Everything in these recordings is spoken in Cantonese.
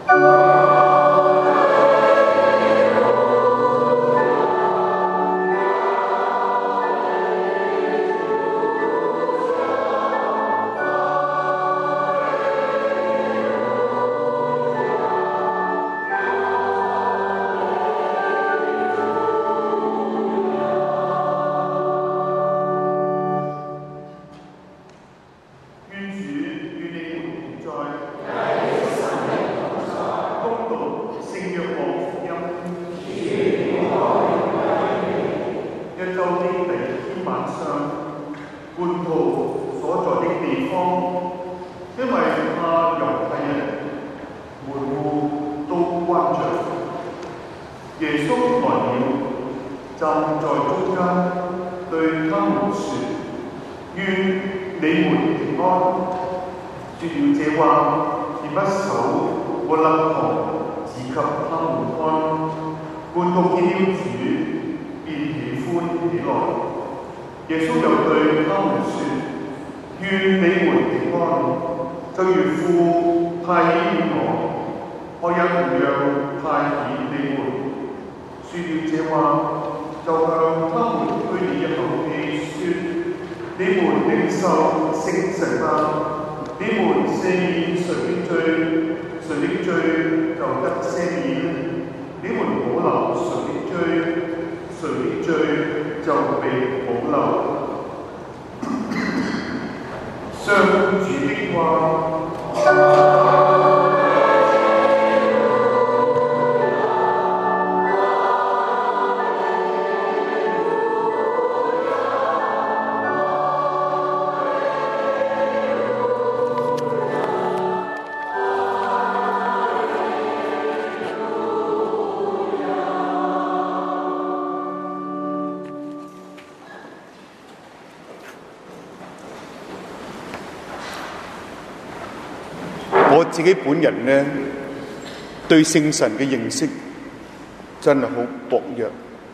我自己本人呢，對聖神嘅認識真係好薄弱。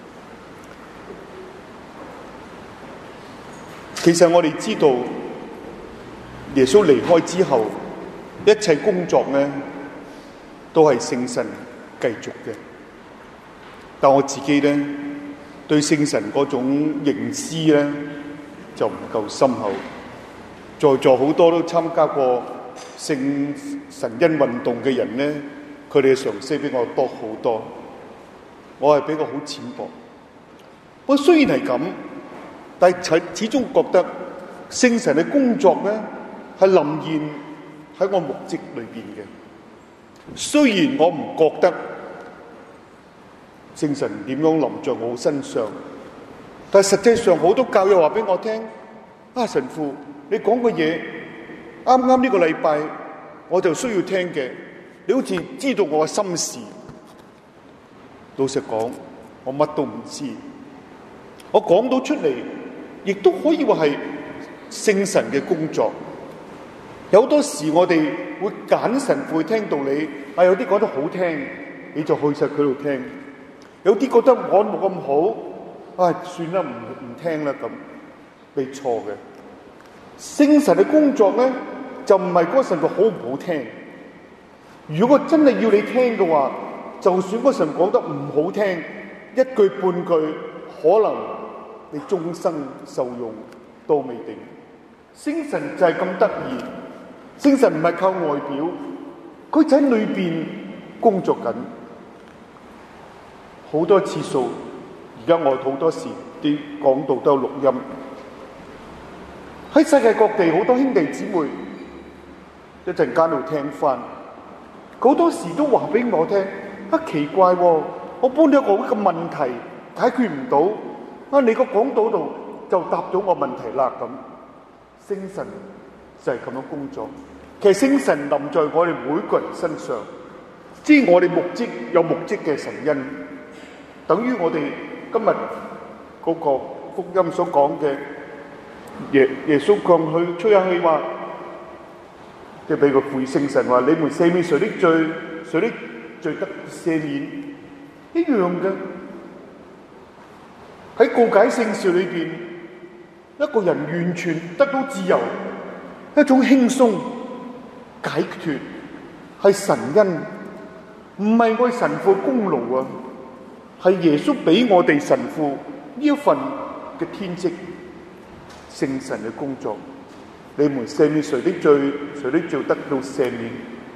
其實我哋知道耶穌離開之後，一切工作呢都係聖神繼續嘅。但我自己呢，對聖神嗰種認知呢就唔夠深厚。在座好多都參加過聖神恩運動嘅人呢，佢哋嘅常識比我多好多。我係比較好淺薄。不過雖然係咁，但係始終覺得聖神嘅工作呢係臨現喺我目跡裏邊嘅。雖然我唔覺得聖神點樣臨在我身上，但係實際上好多教友話俾我聽：啊，神父，你講嘅嘢啱啱呢個禮拜我就需要聽嘅，你好似知道我嘅心事。老實講，我乜都唔知。我講到出嚟，亦都可以話係聖神嘅工作。有好多時我哋會揀神父去聽道理，有啲講得好聽，你就去晒佢度聽；有啲覺得我冇咁好，算啦，唔聽啦咁，你錯嘅。聖神嘅工作咧，就唔係嗰個神父好唔好聽。如果真係要你聽嘅話，就算嗰神講得唔好聽，一句半句，可能你終生受用都未定。聖神就係咁得意，聖神唔係靠外表，佢就喺裏邊工作緊。好多次數，而家我好多時啲講道都有錄音。喺世界各地好多兄弟姊妹一陣間度聽翻，好多時都話俾我聽：奇怪喎，我搬咗個問題解決唔到，你個講道度就答咗我問題啦咁。聖神就係咁樣工作。其實聖神臨在我哋每個人身上，即係我哋目跡有目跡嘅神恩，等於我哋今日嗰個福音所講嘅耶穌降去吹下氣話，即係俾個悔聖神話：你們赦免誰的罪，誰的罪得赦免，一樣嘅。喺告解聖事裏邊，一個人完全得到自由，一種輕鬆解脫，係神恩唔係我哋神父嘅功勞啊，係耶穌俾我哋神父呢一份嘅天職，聖神嘅工作。你們赦免誰的罪，誰的罪得到赦免。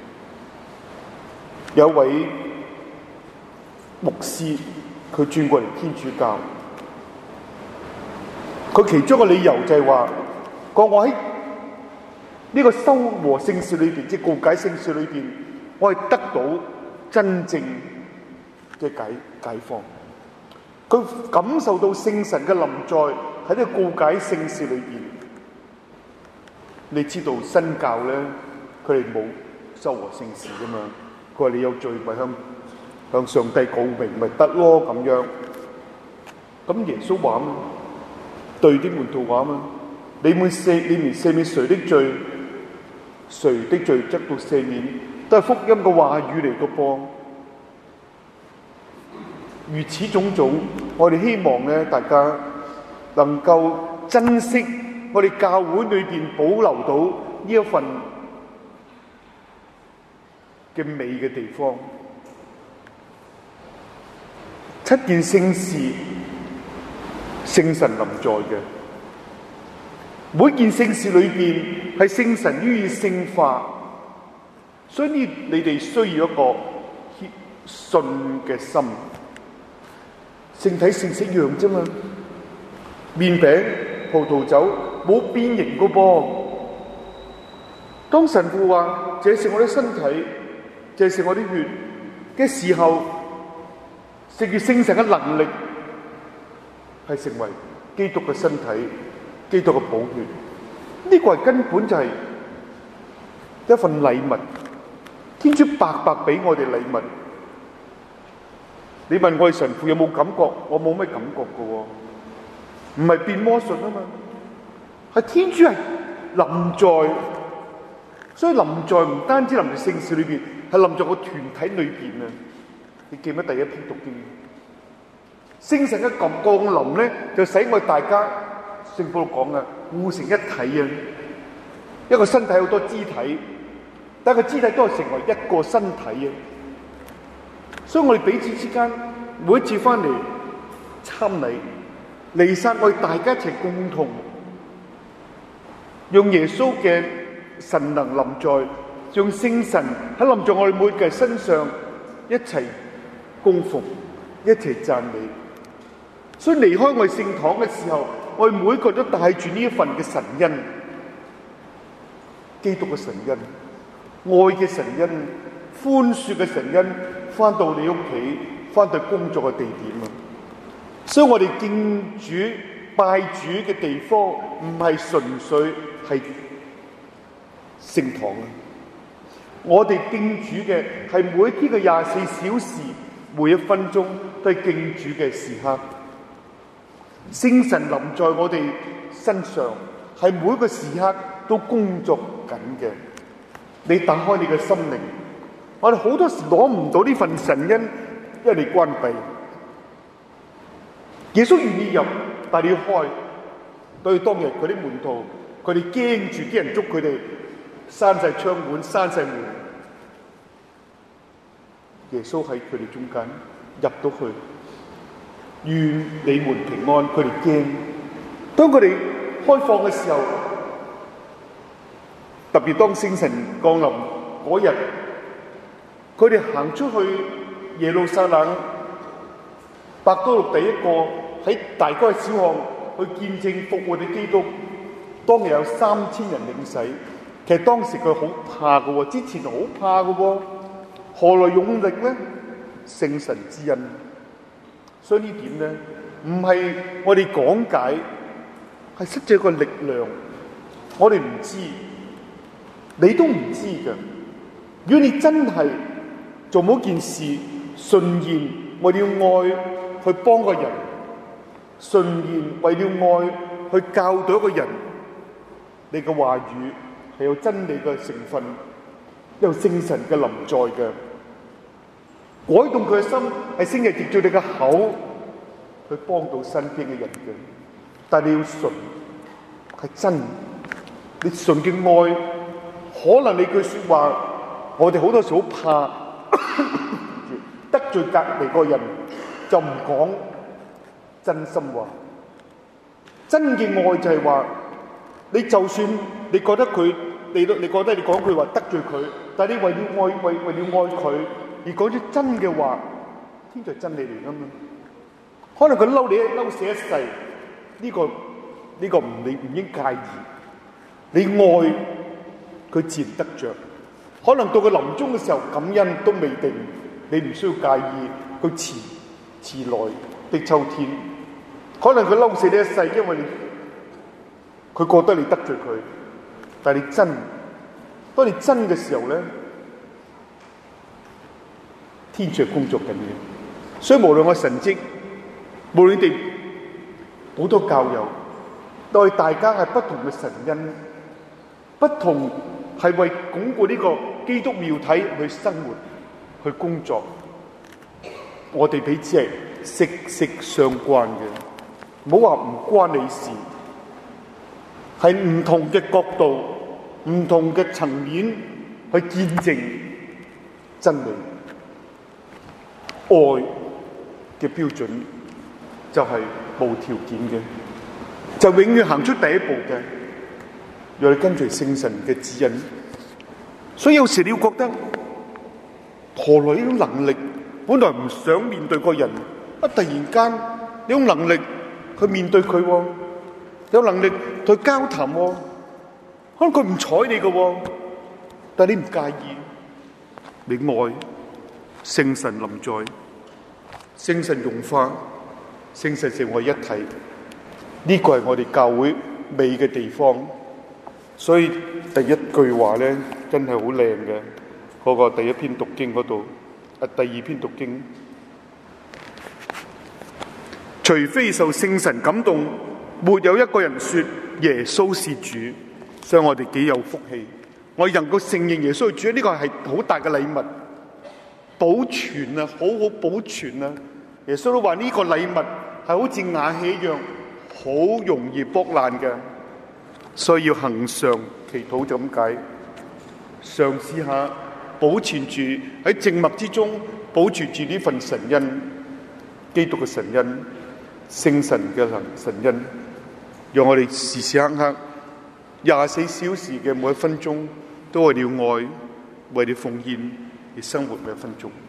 有位牧師，佢轉過嚟天主教，佢其中一個理由就係話，我喺呢個修和聖事裏邊，即係告解聖事裏邊，我係得到真正嘅解放。佢感受到聖神嘅臨在喺呢個告解聖事裏邊。你知道新教咧，佢哋冇修和聖事噶嘛？佢話你有罪咪向上帝告明咪得咯咁樣。咁耶穌話嘛，對啲門徒話嘛，你們赦免誰的罪，誰的罪得到赦免，都係福音嘅話語嚟嘅噃。如此種種，我哋希望咧，大家能夠珍惜我哋教會裏邊保留到呢一份嘅美嘅地方。七件聖事，聖神臨在嘅，每件聖事裏邊係聖神予以聖化，所以你哋需要一個信嘅心。聖體聖色一樣啫嘛，麵餅、葡萄酒冇變形㗎噃。當神父話這是我的身體，這是我的血嘅時候，藉住聖神嘅能力，係成為基督嘅身體、基督嘅寶血。呢個係根本就係一份禮物，天主白白俾我哋禮物。你問我哋神父有冇感覺？我冇咩感覺㗎喎，唔係變魔術啊嘛，係天主係臨在，所以臨在唔單止臨在聖事裏邊，係臨在個團體裏邊啊！你記唔記得第一篇讀經？聖神嘅降臨咧，就使我哋大家聖保祿講啊，互成一體啊！一個身體好多肢體，但係個肢體都係成為一個身體啊！所以我哋彼此之間每一次翻嚟參禮彌撒，我哋大家一齊共同用耶穌嘅神能臨在，用聖神喺臨在我哋每個人身上一齊供奉，一齊讚美。所以離開我哋聖堂嘅時候，我哋每個人都帶住呢一份嘅神恩，基督嘅神恩、愛嘅神恩、寬恕嘅神恩，翻到你屋企，翻到工作嘅地點啊！所以我哋敬主拜主嘅地方，唔係純粹係聖堂啊！我哋敬主嘅係每一天嘅24小時，每一分鐘都係敬主嘅時刻。聖神臨在我哋身上，係每一個時刻都工作緊嘅。你打開你嘅心靈，我哋好多時攞唔到呢份神恩，因為你關閉。耶穌願意入，但你要開。對當日佢啲門徒，佢哋驚住啲人捉佢哋，閂晒窗門，閂晒門。耶穌喺佢哋中間入到去，願你們平安。佢哋驚，當佢哋開放嘅時候，特別當聖神降臨嗰日，佢哋行出去耶路撒冷，伯多祿第一個喺大街小巷去見證復活嘅基督。當日有3000人領洗，其實當時佢好怕嘅喎，之前好怕嘅喎，何來勇力咧？聖神之恩。所以呢點咧，唔係我哋講解，係實際個力量。我哋唔知，你都唔知嘅。如果你真係做某件事，順延為了愛去幫個人，順延為了愛去教導一個人，你嘅話語係有真理嘅成分，有聖神嘅臨在嘅。改動佢嘅心係聖日藉住你嘅口去幫到身邊嘅人嘅，但係你要純，係真。你純嘅愛，可能你句說話，我哋好多時好怕得罪隔離個人就唔講真心話。真嘅愛就係話，你就算你覺得佢，你覺得你講句話得罪佢，但係你為了愛佢而講咗真嘅話，天就係真理嚟噶嘛。可能佢嬲你嬲死一世，呢個你唔應介意。你愛佢自然得着，可能到佢臨終嘅時候感恩都未定，你唔需要介意佢遲來的秋天。可能佢嬲死你一世，因為佢覺得你得罪佢，但係當你真嘅時候咧，天主係工作緊嘅。所以無論我神蹟，無論你哋好多教友，對大家係不同嘅神恩，不同係為鞏固呢個基督廟體去生活、去工作。我哋彼此係息息相關嘅，唔好話唔關你事，係唔同嘅角度、唔同嘅層面去見證真理。愛嘅標準就係無條件嘅，就永遠行出第一步嘅，讓你跟隨聖神嘅指引。所以有時你要覺得何來呢種能力？本來唔想面對個人，突然間你有能力去面對佢，有能力去交談，可能佢唔睬你嘅，但係你唔介意，你愛。聖神臨在，聖神融化，聖神成為一體，呢個係我哋教會美嘅地方。所以第一句話咧，真係好靚嘅，嗰個第一篇讀經嗰度，第二篇讀經，除非受聖神感動，沒有一個人說耶穌是主。所以我哋幾有福氣，我哋能夠承認耶穌係主，呢個係好大嘅禮物。保存啊，好好保存啊！耶穌都話呢個禮物係好似瓦器一樣，好容易剝爛嘅，所以要恆常祈禱就咁解。嘗試下保存住喺靜默之中，保存住呢份神恩，基督嘅神恩，聖神嘅神恩，讓我哋時時刻刻24小時嘅每一分鐘，都為了愛，為了奉獻而生活每一分鐘。